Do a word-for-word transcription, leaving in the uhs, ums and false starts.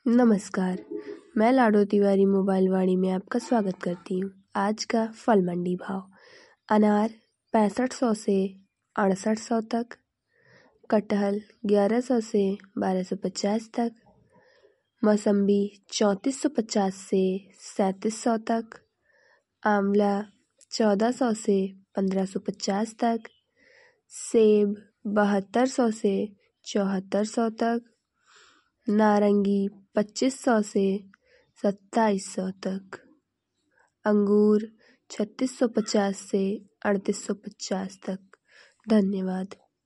नमस्कार, मैं लाडो तिवारी मोबाइल वाणी में आपका स्वागत करती हूँ। आज का फल मंडी भाव। अनार पैंसठ सौ से अड़सठ सौ तक, कटहल ग्यारह सौ से बारह सौ पचास तक, मौसम्बी चौंतीस सौ पचास से सैंतीस सौ तक, आंवला चौदह सौ से पंद्रह सौ पचास तक, सेब बहत्तर सौ से चौहत्तर सौ तक, नारंगी पच्चीस सौ से सत्ताईस सौ तक, अंगूर छत्तीस सौ पचास से अड़तीस सौ पचास तक। धन्यवाद।